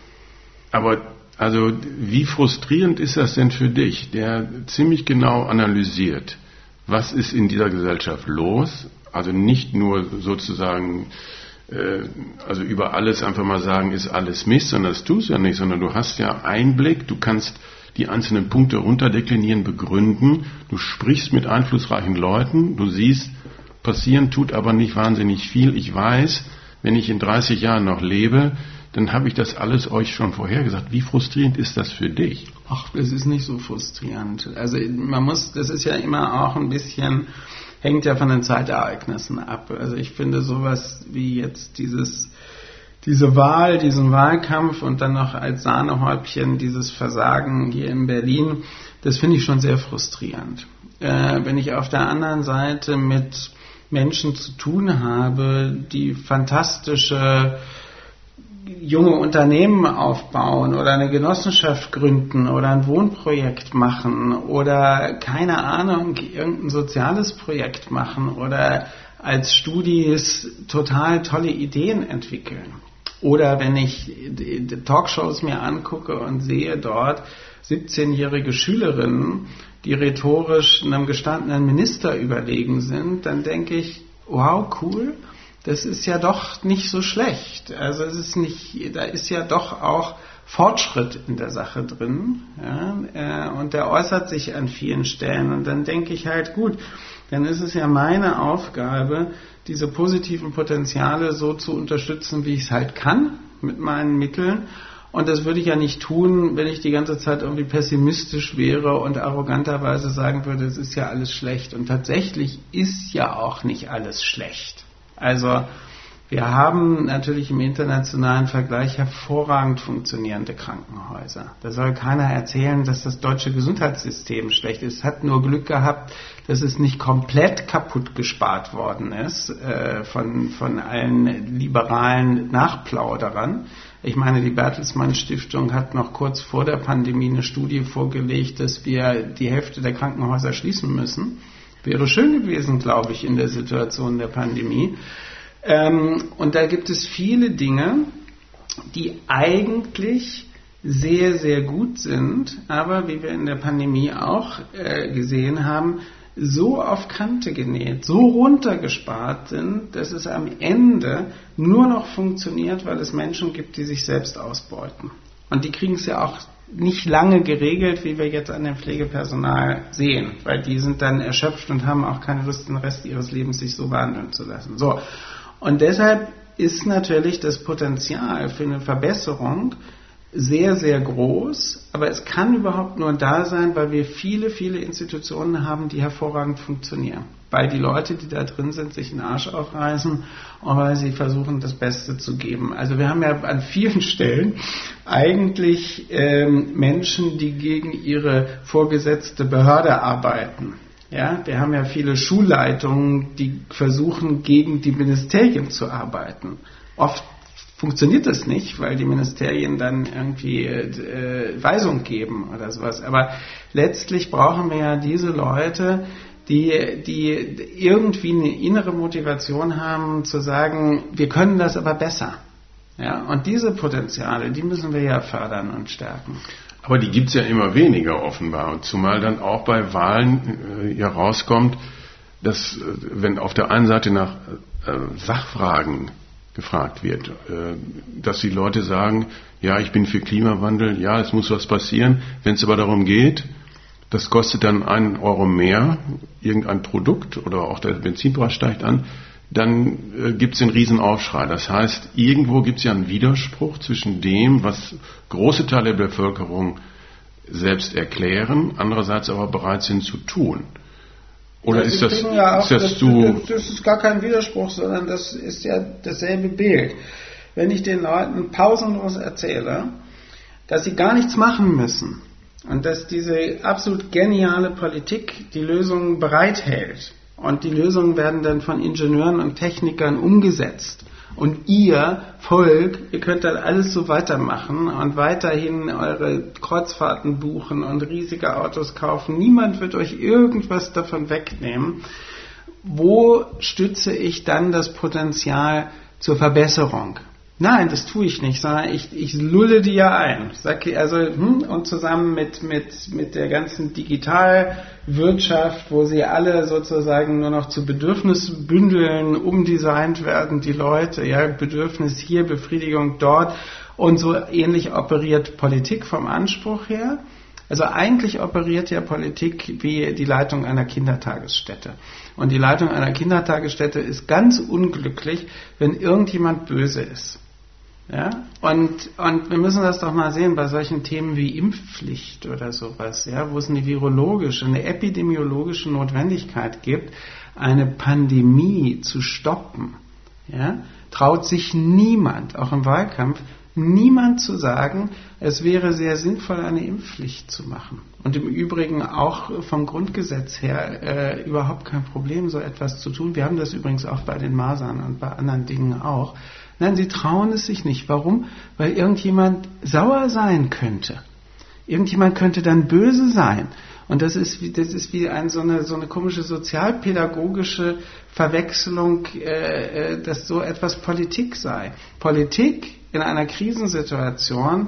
S1: Aber also wie frustrierend ist das denn für dich, der ziemlich genau analysiert, was ist in dieser Gesellschaft los? Also nicht nur sozusagen also über alles einfach mal sagen, ist alles Mist, sondern das tust du ja nicht, sondern du hast ja Einblick, du kannst die einzelnen Punkte runterdeklinieren, begründen, du sprichst mit einflussreichen Leuten, du siehst, passieren tut aber nicht wahnsinnig viel. Ich weiß, wenn ich in 30 Jahren noch lebe, dann habe ich das alles euch schon vorhergesagt. Wie frustrierend ist das für dich?
S2: Ach, das ist nicht so frustrierend. Also das ist ja immer auch ein bisschen, hängt ja von den Zeitereignissen ab. Also ich finde sowas wie jetzt diese Wahl, diesen Wahlkampf und dann noch als Sahnehäubchen dieses Versagen hier in Berlin, das finde ich schon sehr frustrierend. Wenn ich auf der anderen Seite mit Menschen zu tun habe, die fantastische junge Unternehmen aufbauen oder eine Genossenschaft gründen oder ein Wohnprojekt machen oder keine Ahnung, irgendein soziales Projekt machen oder als Studis total tolle Ideen entwickeln. Oder wenn ich Talkshows mir angucke und sehe dort 17-jährige Schülerinnen, die rhetorisch einem gestandenen Minister überlegen sind, dann denke ich, wow, cool, das ist ja doch nicht so schlecht. Also da ist ja doch auch Fortschritt in der Sache drin. Ja, und der äußert sich an vielen Stellen. Und dann denke ich halt, gut, dann ist es ja meine Aufgabe, diese positiven Potenziale so zu unterstützen, wie ich es halt kann, mit meinen Mitteln. Und das würde ich ja nicht tun, wenn ich die ganze Zeit irgendwie pessimistisch wäre und arroganterweise sagen würde, es ist ja alles schlecht. Und tatsächlich ist ja auch nicht alles schlecht. Also wir haben natürlich im internationalen Vergleich hervorragend funktionierende Krankenhäuser. Da soll keiner erzählen, dass das deutsche Gesundheitssystem schlecht ist. Es hat nur Glück gehabt, dass es nicht komplett kaputt gespart worden ist von allen liberalen Nachplauderern. Ich meine, die Bertelsmann Stiftung hat noch kurz vor der Pandemie eine Studie vorgelegt, dass wir die Hälfte der Krankenhäuser schließen müssen. Wäre schön gewesen, glaube ich, in der Situation der Pandemie. Und da gibt es viele Dinge, die eigentlich sehr, sehr gut sind, aber wie wir in der Pandemie auch gesehen haben, so auf Kante genäht, so runtergespart sind, dass es am Ende nur noch funktioniert, weil es Menschen gibt, die sich selbst ausbeuten. Und die kriegen es ja auch nicht lange geregelt, wie wir jetzt an dem Pflegepersonal sehen, weil die sind dann erschöpft und haben auch keine Lust, den Rest ihres Lebens sich so behandeln zu lassen. So. Und deshalb ist natürlich das Potenzial für eine Verbesserung sehr, sehr groß, aber es kann überhaupt nur da sein, weil wir viele, viele Institutionen haben, die hervorragend funktionieren. Weil die Leute, die da drin sind, sich den Arsch aufreißen und weil sie versuchen, das Beste zu geben. Also wir haben ja an vielen Stellen eigentlich Menschen, die gegen ihre vorgesetzte Behörde arbeiten. Ja, wir haben ja viele Schulleitungen, die versuchen, gegen die Ministerien zu arbeiten. Oft funktioniert das nicht, weil die Ministerien dann irgendwie Weisung geben oder sowas. Aber letztlich brauchen wir ja diese Leute, die irgendwie eine innere Motivation haben, zu sagen, wir können das aber besser. Ja, und diese Potenziale, die müssen wir ja fördern und stärken.
S1: Aber die gibt es ja immer weniger offenbar. Und zumal dann auch bei Wahlen herauskommt, dass wenn auf der einen Seite nach Sachfragen gefragt wird, dass die Leute sagen, ja, ich bin für Klimawandel, ja, es muss was passieren. Wenn es aber darum geht, das kostet dann 1 Euro mehr, irgendein Produkt oder auch der Benzinpreis steigt an, dann gibt es einen Riesenaufschrei. Das heißt, irgendwo gibt es ja einen Widerspruch zwischen dem, was große Teile der Bevölkerung selbst erklären, andererseits aber bereit sind zu tun. Oder ist das,
S2: das ist gar kein Widerspruch, sondern das ist ja dasselbe Bild. Wenn ich den Leuten pausenlos erzähle, dass sie gar nichts machen müssen und dass diese absolut geniale Politik die Lösungen bereithält und die Lösungen werden dann von Ingenieuren und Technikern umgesetzt und ihr Volk, ihr könnt dann alles so weitermachen und weiterhin eure Kreuzfahrten buchen und riesige Autos kaufen. Niemand wird euch irgendwas davon wegnehmen. Wo stütze ich dann das Potenzial zur Verbesserung? Nein, das tue ich nicht, sondern ich lulle die ja ein. Und zusammen mit der ganzen Digitalwirtschaft, wo sie alle sozusagen nur noch zu Bedürfnisbündeln umdesignt werden, die Leute, ja, Bedürfnis hier, Befriedigung dort, und so ähnlich operiert Politik vom Anspruch her. Also eigentlich operiert ja Politik wie die Leitung einer Kindertagesstätte. Und die Leitung einer Kindertagesstätte ist ganz unglücklich, wenn irgendjemand böse ist. Ja? Und wir müssen das doch mal sehen bei solchen Themen wie Impfpflicht oder sowas, ja, wo es eine virologische, eine epidemiologische Notwendigkeit gibt, eine Pandemie zu stoppen. Ja? Traut sich niemand, auch im Wahlkampf, niemand zu sagen, es wäre sehr sinnvoll, eine Impfpflicht zu machen. Und im Übrigen auch vom Grundgesetz her überhaupt kein Problem, so etwas zu tun. Wir haben das übrigens auch bei den Masern und bei anderen Dingen auch. Nein, sie trauen es sich nicht. Warum? Weil irgendjemand sauer sein könnte. Irgendjemand könnte dann böse sein. Und das ist wie so eine komische sozialpädagogische Verwechslung, dass so etwas Politik sei. Politik in einer Krisensituation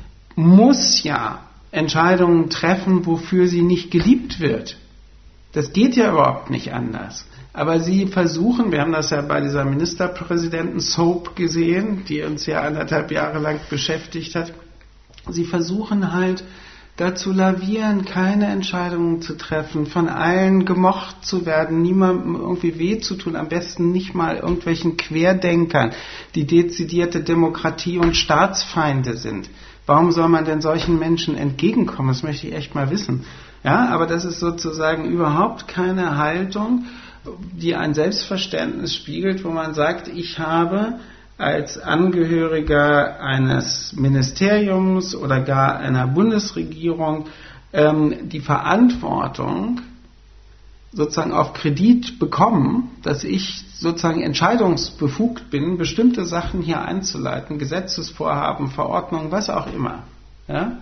S2: muss ja Entscheidungen treffen, wofür sie nicht geliebt wird. Das geht ja überhaupt nicht anders. Aber sie versuchen, wir haben das ja bei dieser Ministerpräsidenten-Soap gesehen, die uns ja 1,5 Jahre lang beschäftigt hat, sie versuchen halt da zu lavieren, keine Entscheidungen zu treffen, von allen gemocht zu werden, niemandem irgendwie weh zu tun, am besten nicht mal irgendwelchen Querdenkern, die dezidierte Demokratie- und Staatsfeinde sind. Warum soll man denn solchen Menschen entgegenkommen? Das möchte ich echt mal wissen. Ja, aber das ist sozusagen überhaupt keine Haltung, die ein Selbstverständnis spiegelt, wo man sagt, ich habe als Angehöriger eines Ministeriums oder gar einer Bundesregierung die Verantwortung sozusagen auf Kredit bekommen, dass ich sozusagen entscheidungsbefugt bin, bestimmte Sachen hier einzuleiten, Gesetzesvorhaben, Verordnungen, was auch immer. Ja?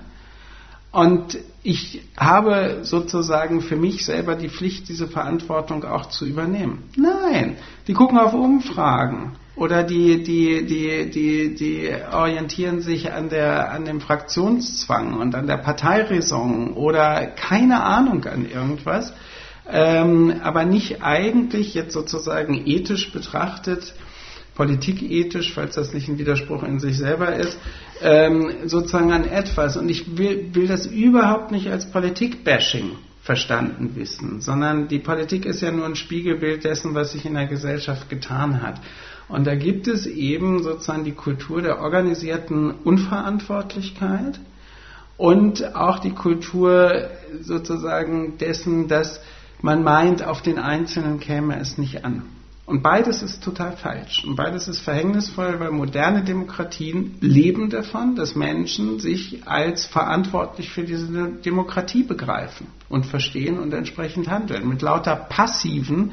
S2: Und ich habe sozusagen für mich selber die Pflicht, diese Verantwortung auch zu übernehmen. Nein, die gucken auf Umfragen oder die orientieren sich an dem Fraktionszwang und an der Parteiräson oder keine Ahnung an irgendwas, aber nicht eigentlich jetzt sozusagen ethisch betrachtet, politikethisch, falls das nicht ein Widerspruch in sich selber ist, sozusagen an etwas. Und ich will das überhaupt nicht als Politik-Bashing verstanden wissen, sondern die Politik ist ja nur ein Spiegelbild dessen, was sich in der Gesellschaft getan hat. Und da gibt es eben sozusagen die Kultur der organisierten Unverantwortlichkeit und auch die Kultur sozusagen dessen, dass man meint, auf den Einzelnen käme es nicht an. Und beides ist total falsch. Und beides ist verhängnisvoll, weil moderne Demokratien leben davon, dass Menschen sich als verantwortlich für diese Demokratie begreifen und verstehen und entsprechend handeln. Mit lauter passiven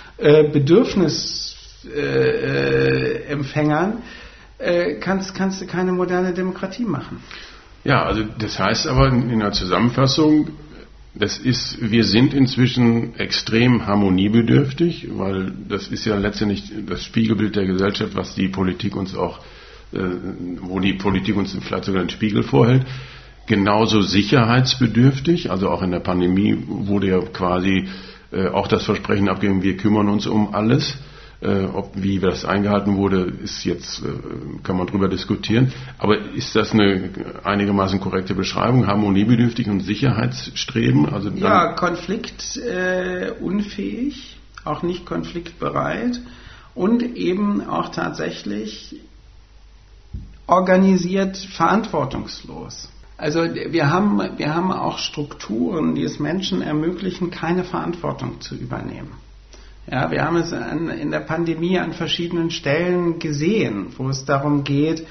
S2: Bedürfnisempfängern kannst du keine moderne Demokratie machen.
S1: Ja, also das heißt aber in der Zusammenfassung, wir sind inzwischen extrem harmoniebedürftig, weil das ist ja letztendlich das Spiegelbild der Gesellschaft, was die Politik uns auch, wo die Politik uns vielleicht sogar den Spiegel vorhält. Genauso sicherheitsbedürftig, also auch in der Pandemie wurde ja quasi auch das Versprechen abgegeben, wir kümmern uns um alles. Wie das eingehalten wurde, ist jetzt, kann man drüber diskutieren. Aber ist das eine einigermaßen korrekte Beschreibung? Harmoniebedürftig und Sicherheitsstreben? Also
S2: ja, konfliktunfähig, auch nicht konfliktbereit und eben auch tatsächlich organisiert verantwortungslos. Also wir haben auch Strukturen, die es Menschen ermöglichen, keine Verantwortung zu übernehmen. Ja, wir haben es in der Pandemie an verschiedenen Stellen gesehen, wo es darum geht,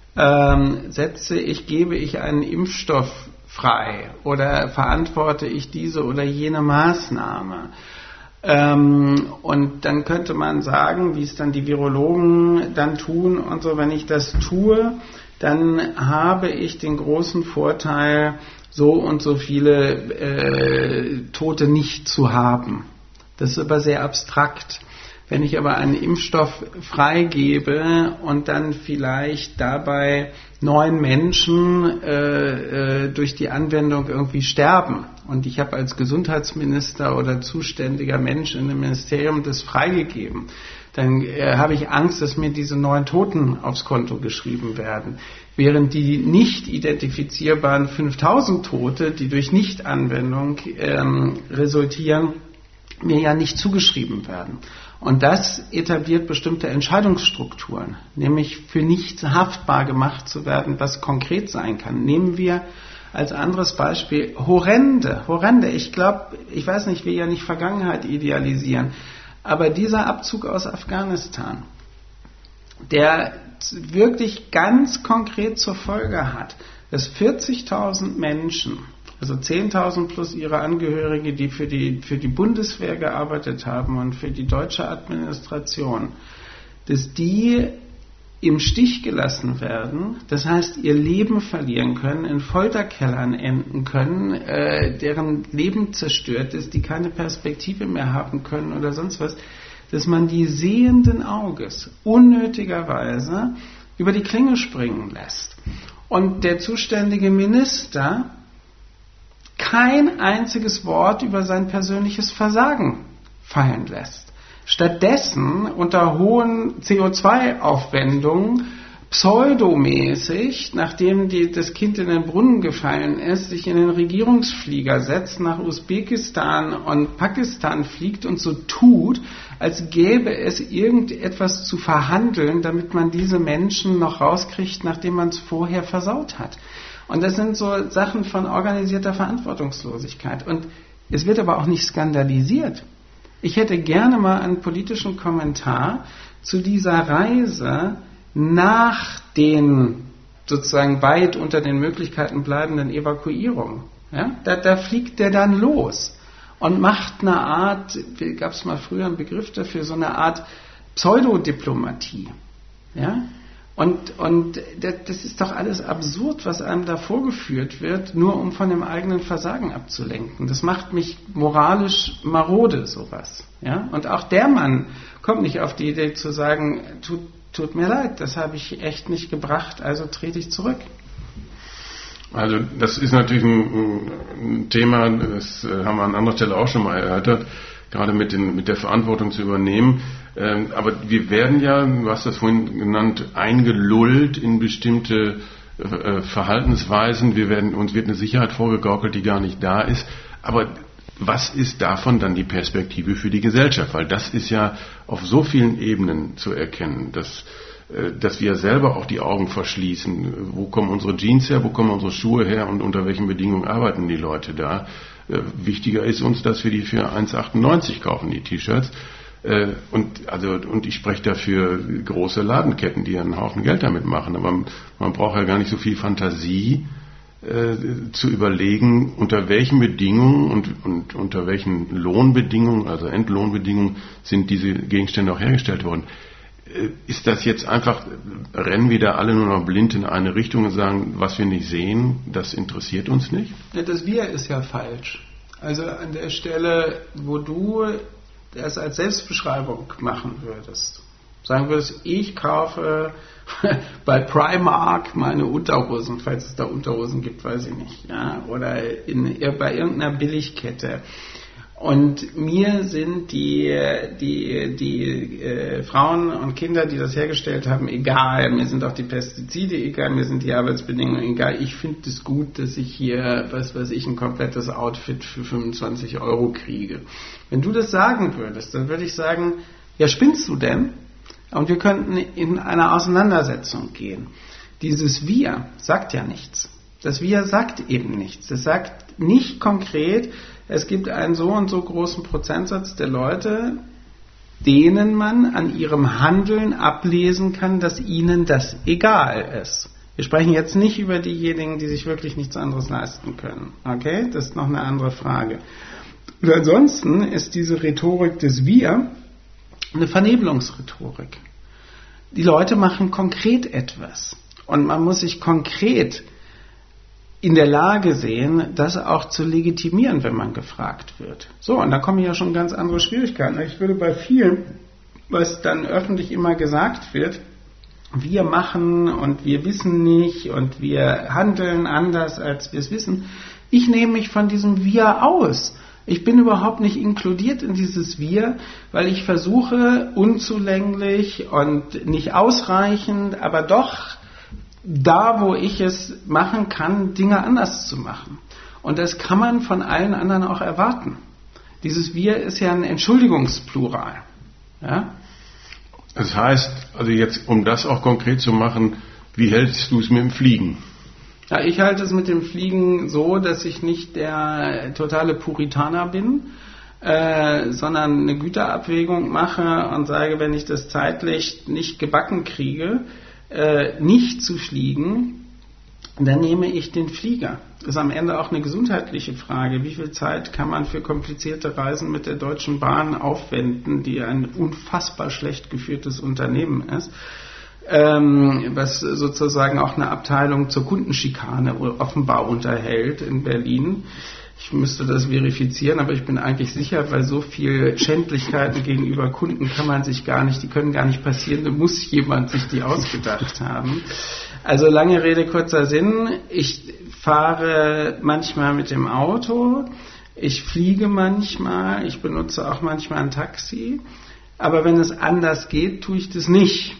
S2: gebe ich einen Impfstoff frei oder verantworte ich diese oder jene Maßnahme. Und dann könnte man sagen, wie es dann die Virologen dann tun und so, wenn ich das tue, dann habe ich den großen Vorteil, so und so viele Tote nicht zu haben. Das ist aber sehr abstrakt. Wenn ich aber einen Impfstoff freigebe und dann vielleicht dabei 9 Menschen durch die Anwendung irgendwie sterben und ich habe als Gesundheitsminister oder zuständiger Mensch in dem Ministerium das freigegeben, dann habe ich Angst, dass mir diese 9 Toten aufs Konto geschrieben werden. Während die nicht identifizierbaren 5000 Tote, die durch Nichtanwendung resultieren, mir ja nicht zugeschrieben werden. Und das etabliert bestimmte Entscheidungsstrukturen, nämlich für nichts haftbar gemacht zu werden, was konkret sein kann. Nehmen wir als anderes Beispiel horrende. Ich glaube, ich weiß nicht, wir ja nicht Vergangenheit idealisieren, aber dieser Abzug aus Afghanistan, der wirklich ganz konkret zur Folge hat, dass 40.000 Menschen, also 10.000 plus ihre Angehörige, die für die Bundeswehr gearbeitet haben und für die deutsche Administration, dass die im Stich gelassen werden, das heißt ihr Leben verlieren können, in Folterkellern enden können, deren Leben zerstört ist, die keine Perspektive mehr haben können oder sonst was, dass man die sehenden Auges unnötigerweise über die Klinge springen lässt. Und der zuständige Minister kein einziges Wort über sein persönliches Versagen fallen lässt. Stattdessen unter hohen CO2-Aufwendungen pseudomäßig, nachdem das Kind in den Brunnen gefallen ist, sich in den Regierungsflieger setzt, nach Usbekistan und Pakistan fliegt und so tut, als gäbe es irgendetwas zu verhandeln, damit man diese Menschen noch rauskriegt, nachdem man es vorher versaut hat. Und das sind so Sachen von organisierter Verantwortungslosigkeit. Und es wird aber auch nicht skandalisiert. Ich hätte gerne mal einen politischen Kommentar zu dieser Reise nach den sozusagen weit unter den Möglichkeiten bleibenden Evakuierungen. Ja? Da fliegt der dann los und macht eine Art, gab es mal früher einen Begriff dafür, so eine Art Pseudodiplomatie. Ja? Und das ist doch alles absurd, was einem da vorgeführt wird, nur um von dem eigenen Versagen abzulenken. Das macht mich moralisch marode, sowas. Ja? Und auch der Mann kommt nicht auf die Idee zu sagen, tut mir leid, das habe ich echt nicht gebracht, also trete ich zurück.
S1: Also das ist natürlich ein Thema, das haben wir an anderer Stelle auch schon mal erörtert, gerade mit der Verantwortung zu übernehmen. Aber wir werden ja, du hast das vorhin genannt, eingelullt in bestimmte Verhaltensweisen. Uns wird eine Sicherheit vorgegaukelt, die gar nicht da ist. Aber was ist davon dann die Perspektive für die Gesellschaft? Weil das ist ja auf so vielen Ebenen zu erkennen, dass wir selber auch die Augen verschließen. Wo kommen unsere Jeans her, wo kommen unsere Schuhe her und unter welchen Bedingungen arbeiten die Leute da? Wichtiger ist uns, dass wir die für 1,98 kaufen, die T-Shirts. Und ich spreche dafür große Ladenketten, die einen Haufen Geld damit machen. Aber man braucht ja gar nicht so viel Fantasie zu überlegen, unter welchen Bedingungen und unter welchen Lohnbedingungen, also Entlohnbedingungen, sind diese Gegenstände auch hergestellt worden. Ist das jetzt einfach, rennen wir da alle nur noch blind in eine Richtung und sagen, was wir nicht sehen, das interessiert uns nicht?
S2: Ja, das Wir ist ja falsch. Also an der Stelle, wo du das als Selbstbeschreibung machen würdest, sagen würdest, ich kaufe bei Primark meine Unterhosen, falls es da Unterhosen gibt, weiß ich nicht, ja, oder bei irgendeiner Billigkette. Und mir sind die Frauen und Kinder, die das hergestellt haben, egal. Mir sind auch die Pestizide egal, mir sind die Arbeitsbedingungen egal. Ich finde es gut, dass ich hier, ein komplettes Outfit für 25 € kriege. Wenn du das sagen würdest, dann würde ich sagen, ja, spinnst du denn? Und wir könnten in eine Auseinandersetzung gehen. Dieses Wir sagt ja nichts. Das Wir sagt eben nichts. Es sagt nicht konkret, es gibt einen so und so großen Prozentsatz der Leute, denen man an ihrem Handeln ablesen kann, dass ihnen das egal ist. Wir sprechen jetzt nicht über diejenigen, die sich wirklich nichts anderes leisten können. Okay? Das ist noch eine andere Frage. Und ansonsten ist diese Rhetorik des Wir eine Vernebelungsrhetorik. Die Leute machen konkret etwas. Und man muss sich konkret in der Lage sehen, das auch zu legitimieren, wenn man gefragt wird. So, und da kommen ja schon ganz andere Schwierigkeiten. Ich würde bei vielen, was dann öffentlich immer gesagt wird, wir machen und wir wissen nicht und wir handeln anders, als wir es wissen. Ich nehme mich von diesem Wir aus. Ich bin überhaupt nicht inkludiert in dieses Wir, weil ich versuche, unzulänglich und nicht ausreichend, aber doch da, wo ich es machen kann, Dinge anders zu machen. Und das kann man von allen anderen auch erwarten. Dieses Wir ist ja ein Entschuldigungsplural. Ja?
S1: Das heißt, also jetzt, um das auch konkret zu machen, wie hältst du es mit dem Fliegen?
S2: Ja, ich halte es mit dem Fliegen so, dass ich nicht der totale Puritaner bin, sondern eine Güterabwägung mache und sage, wenn ich das zeitlich nicht gebacken kriege, nicht zu fliegen, dann nehme ich den Flieger. Das ist am Ende auch eine gesundheitliche Frage. Wie viel Zeit kann man für komplizierte Reisen mit der Deutschen Bahn aufwenden, die ein unfassbar schlecht geführtes Unternehmen ist, was sozusagen auch eine Abteilung zur Kundenschikane offenbar unterhält in Berlin. Ich müsste das verifizieren, aber ich bin eigentlich sicher, weil so viel Schändlichkeiten gegenüber Kunden die können gar nicht passieren, da muss jemand sich die ausgedacht haben. Also lange Rede, kurzer Sinn, ich fahre manchmal mit dem Auto, ich fliege manchmal, ich benutze auch manchmal ein Taxi, aber wenn es anders geht, tue ich das nicht.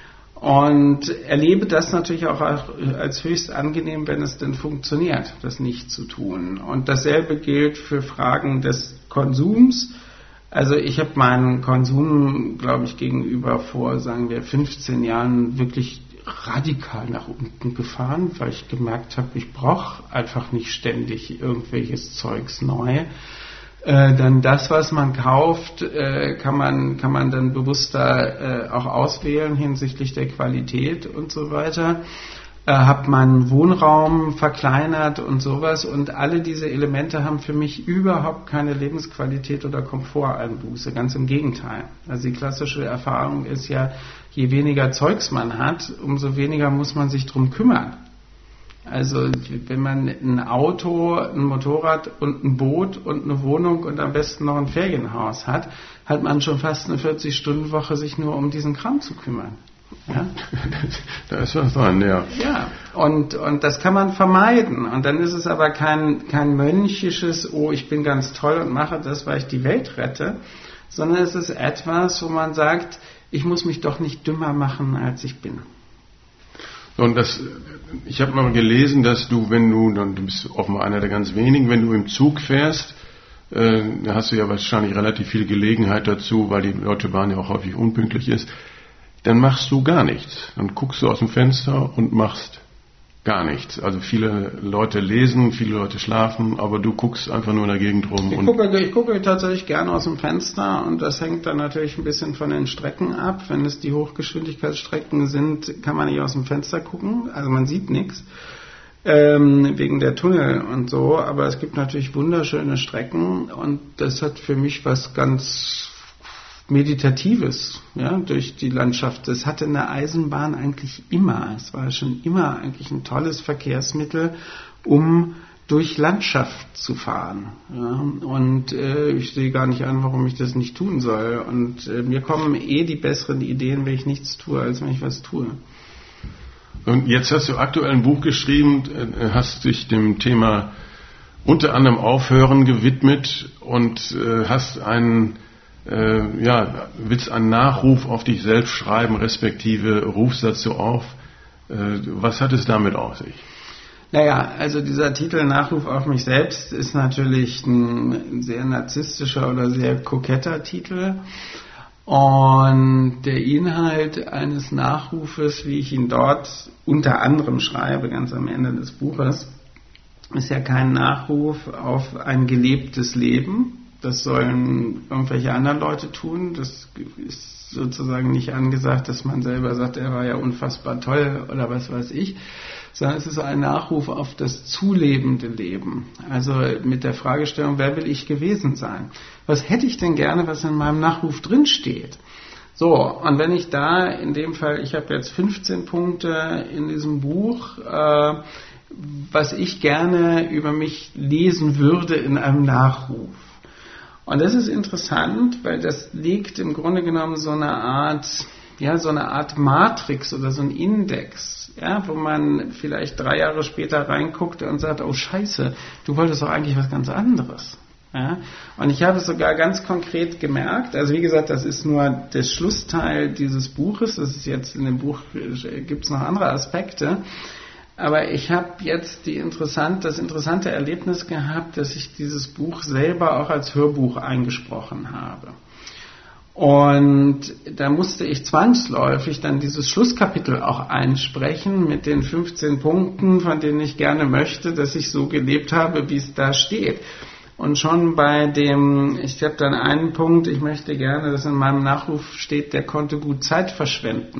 S2: Und erlebe das natürlich auch als höchst angenehm, wenn es denn funktioniert, das nicht zu tun. Und dasselbe gilt für Fragen des Konsums. Also ich habe meinen Konsum, glaube ich, gegenüber vor, sagen wir, 15 Jahren wirklich radikal nach unten gefahren, weil ich gemerkt habe, ich brauche einfach nicht ständig irgendwelches Zeugs neu. Dann das, was man kauft, kann man dann bewusster auch auswählen hinsichtlich der Qualität und so weiter. Hab meinen Wohnraum verkleinert und sowas, und alle diese Elemente haben für mich überhaupt keine Lebensqualität oder Komforteinbuße, ganz im Gegenteil. Also die klassische Erfahrung ist ja, je weniger Zeugs man hat, umso weniger muss man sich drum kümmern. Also wenn man ein Auto, ein Motorrad und ein Boot und eine Wohnung und am besten noch ein Ferienhaus hat, hat man schon fast eine 40-Stunden-Woche, sich nur um diesen Kram zu kümmern. Ja?
S1: Da ist was dran, ja.
S2: Ja, und das kann man vermeiden. Und dann ist es aber kein mönchisches, oh, ich bin ganz toll und mache das, weil ich die Welt rette, sondern es ist etwas, wo man sagt, ich muss mich doch nicht dümmer machen, als ich bin.
S1: Und ich habe mal gelesen, dass du bist offenbar einer der ganz wenigen, wenn du im Zug fährst, da hast du ja wahrscheinlich relativ viel Gelegenheit dazu, weil die Deutsche Bahn ja auch häufig unpünktlich ist, dann machst du gar nichts. Dann guckst du aus dem Fenster und machst gar nichts. Also viele Leute lesen, viele Leute schlafen, aber du guckst einfach nur in der Gegend rum.
S2: Ich gucke tatsächlich gerne aus dem Fenster, und das hängt dann natürlich ein bisschen von den Strecken ab. Wenn es die Hochgeschwindigkeitsstrecken sind, kann man nicht aus dem Fenster gucken, also man sieht nichts, wegen der Tunnel und so, aber es gibt natürlich wunderschöne Strecken, und das hat für mich was ganz Meditatives, ja, durch die Landschaft. Das hatte eine Eisenbahn eigentlich immer. Es war schon immer eigentlich ein tolles Verkehrsmittel, um durch Landschaft zu fahren. Ja. Und ich sehe gar nicht an, warum ich das nicht tun soll. Und mir kommen die besseren Ideen, wenn ich nichts tue, als wenn ich was tue.
S1: Und jetzt hast du aktuell ein Buch geschrieben, hast dich dem Thema unter anderem Aufhören gewidmet und hast willst einen Nachruf auf dich selbst schreiben, respektive rufst dazu auf. Was hat es damit auf sich?
S2: Naja, also dieser Titel Nachruf auf mich selbst ist natürlich ein sehr narzisstischer oder sehr koketter Titel. Und der Inhalt eines Nachrufes, wie ich ihn dort unter anderem schreibe, ganz am Ende des Buches, ist ja kein Nachruf auf ein gelebtes Leben. Das sollen irgendwelche anderen Leute tun. Das ist sozusagen nicht angesagt, dass man selber sagt, er war ja unfassbar toll oder was weiß ich, sondern es ist ein Nachruf auf das zulebende Leben. Also mit der Fragestellung, wer will ich gewesen sein? Was hätte ich denn gerne, was in meinem Nachruf drinsteht? So, und wenn ich da in dem Fall, ich habe jetzt 15 Punkte in diesem Buch, was ich gerne über mich lesen würde in einem Nachruf. Und das ist interessant, weil das liegt im Grunde genommen so eine Art Matrix oder so ein Index, ja, wo man vielleicht 3 Jahre später reinguckt und sagt, oh Scheiße, du wolltest doch eigentlich was ganz anderes. Ja? Und ich habe es sogar ganz konkret gemerkt, also wie gesagt, das ist nur der Schlussteil dieses Buches, das ist jetzt in dem Buch, gibt es noch andere Aspekte, aber ich habe jetzt das interessante Erlebnis gehabt, dass ich dieses Buch selber auch als Hörbuch eingesprochen habe. Und da musste ich zwangsläufig dann dieses Schlusskapitel auch einsprechen mit den 15 Punkten, von denen ich gerne möchte, dass ich so gelebt habe, wie es da steht. Und schon ich habe dann einen Punkt, ich möchte gerne, dass in meinem Nachruf steht, der konnte gut Zeit verschwenden.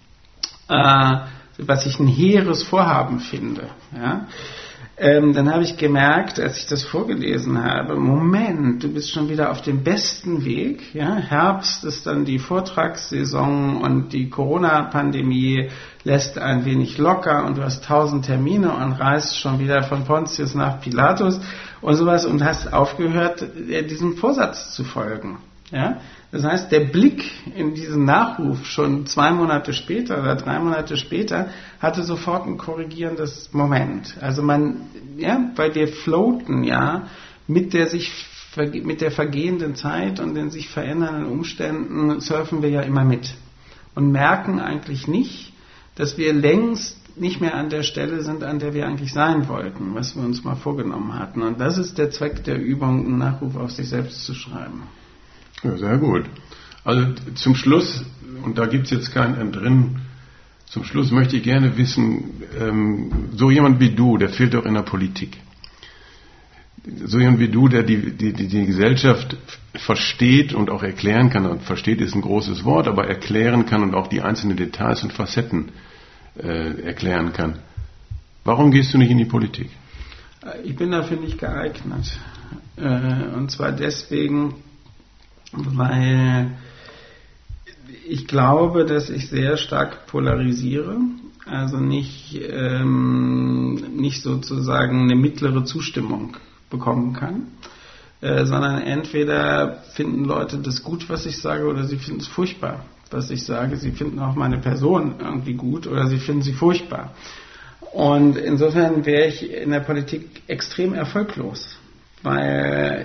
S2: Was ich ein hehres Vorhaben finde. Ja? Dann habe ich gemerkt, als ich das vorgelesen habe, Moment, du bist schon wieder auf dem besten Weg. Ja? Herbst ist dann die Vortragssaison und die Corona-Pandemie lässt ein wenig locker und du hast 1000 Termine und reist schon wieder von Pontius nach Pilatus und sowas und hast aufgehört, diesem Vorsatz zu folgen. Ja? Das heißt, der Blick in diesen Nachruf schon 2 Monate später oder 3 Monate später hatte sofort ein korrigierendes Moment. Also weil wir floaten mit der vergehenden Zeit und den sich verändernden Umständen surfen wir ja immer mit und merken eigentlich nicht, dass wir längst nicht mehr an der Stelle sind, an der wir eigentlich sein wollten, was wir uns mal vorgenommen hatten. Und das ist der Zweck der Übung, einen Nachruf auf sich selbst zu schreiben.
S1: Ja, sehr gut. Also zum Schluss, und da gibt es jetzt kein Entrinnen, zum Schluss möchte ich gerne wissen, so jemand wie du, der fehlt doch in der Politik. So jemand wie du, der die Gesellschaft versteht und auch erklären kann, und versteht ist ein großes Wort, aber erklären kann und auch die einzelnen Details und Facetten erklären kann. Warum gehst du nicht in die Politik?
S2: Ich bin dafür nicht geeignet. Und zwar deswegen, weil ich glaube, dass ich sehr stark polarisiere, also nicht sozusagen eine mittlere Zustimmung bekommen kann, sondern entweder finden Leute das gut, was ich sage, oder sie finden es furchtbar, was ich sage. Sie finden auch meine Person irgendwie gut oder sie finden sie furchtbar. Und insofern wäre ich in der Politik extrem erfolglos. Weil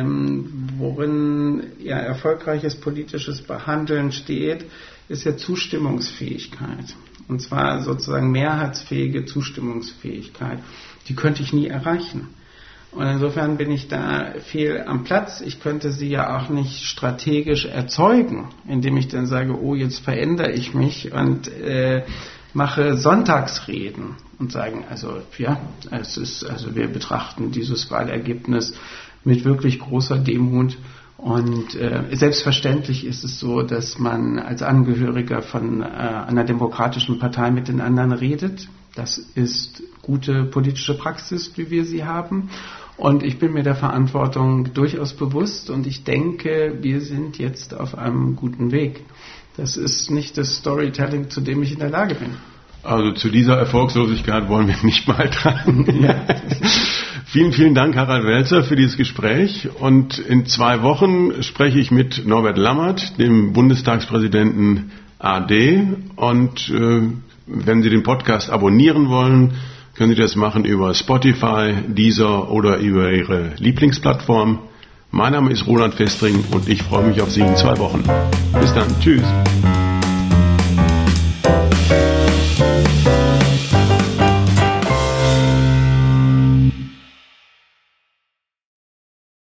S2: worin erfolgreiches politisches Behandeln steht, ist ja Zustimmungsfähigkeit. Und zwar sozusagen mehrheitsfähige Zustimmungsfähigkeit. Die könnte ich nie erreichen. Und insofern bin ich da fehl am Platz. Ich könnte sie ja auch nicht strategisch erzeugen, indem ich dann sage, oh, jetzt verändere ich mich und mache Sonntagsreden und sagen, wir betrachten dieses Wahlergebnis mit wirklich großer Demut und selbstverständlich ist es so, dass man als Angehöriger von einer demokratischen Partei mit den anderen redet. Das ist gute politische Praxis, wie wir sie haben. Und ich bin mir der Verantwortung durchaus bewusst und ich denke, wir sind jetzt auf einem guten Weg. Das ist nicht das Storytelling, zu dem ich in der Lage bin.
S1: Also zu dieser Erfolgslosigkeit wollen wir nicht beitragen. Ja. Vielen, vielen Dank, Harald Welzer, für dieses Gespräch. Und in 2 Wochen spreche ich mit Norbert Lammert, dem Bundestagspräsidenten AD. Und wenn Sie den Podcast abonnieren wollen, können Sie das machen über Spotify, Deezer oder über Ihre Lieblingsplattform. Mein Name ist Roland Festring und ich freue mich auf Sie in 2 Wochen. Bis dann. Tschüss.